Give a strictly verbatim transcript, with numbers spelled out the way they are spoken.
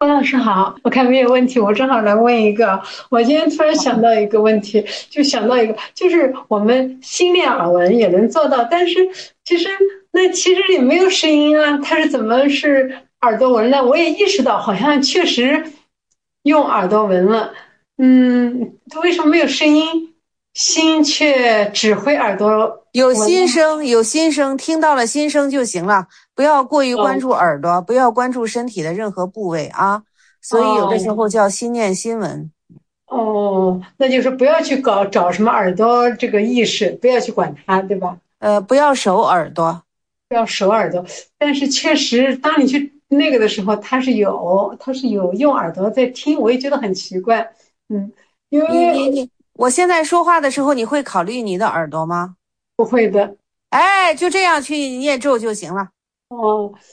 方老师好，我看没有问题，我正好来问一个。我今天突然想到一个问题，就想到一个，就是我们心练耳闻也能做到，但是其实那其实也没有声音啊，它是怎么是耳朵闻的？我也意识到好像确实用耳朵闻了，嗯，为什么没有声音，心却只会耳朵有闻呢？ 心声，有心声，听到了心声就行了，不要过于关哦注耳朵，不要关注身体的任何部位啊。所以有的时哦。 候叫心念心闻。 哦，那就是不要去搞找什么耳朵这个意识，不要去管它，对吧？ 呃，不要守耳朵。 不要守耳朵。但是确实，当你去那个的时候，它是有，它是有用耳朵在听，我也觉得很奇怪。嗯，因为你你你，我现在说话的时候，你会考虑你的耳朵吗？ 不会的。 哎，就这样去念咒就行了。 哦，